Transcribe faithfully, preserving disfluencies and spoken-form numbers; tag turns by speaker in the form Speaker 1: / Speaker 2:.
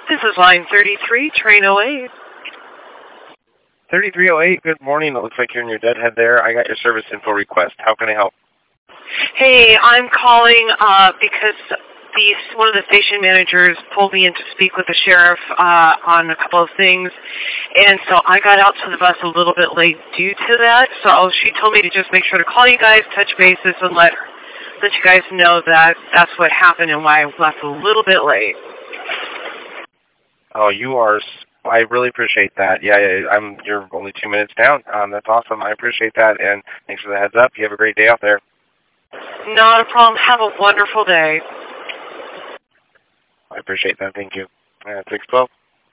Speaker 1: This is line thirty-three, train oh eight.
Speaker 2: thirty-three oh eight, good morning. It looks like you're in your deadhead there. I got your service info request. How can I help?
Speaker 1: Hey, I'm calling uh, because the, one of the station managers pulled me in to speak with the sheriff uh, on a couple of things, and so I got out to the bus a little bit late due to that. So she told me to just make sure to call you guys, touch bases, and let let you guys know that that's what happened and why I left a little bit late.
Speaker 2: Oh, you are. I really appreciate that. Yeah, yeah, I'm. You're only two minutes down. Um, that's awesome. I appreciate that, and thanks for the heads up. You have a great day out there.
Speaker 1: Not a problem. Have a wonderful day.
Speaker 2: I appreciate that. Thank you. Uh, six twelve.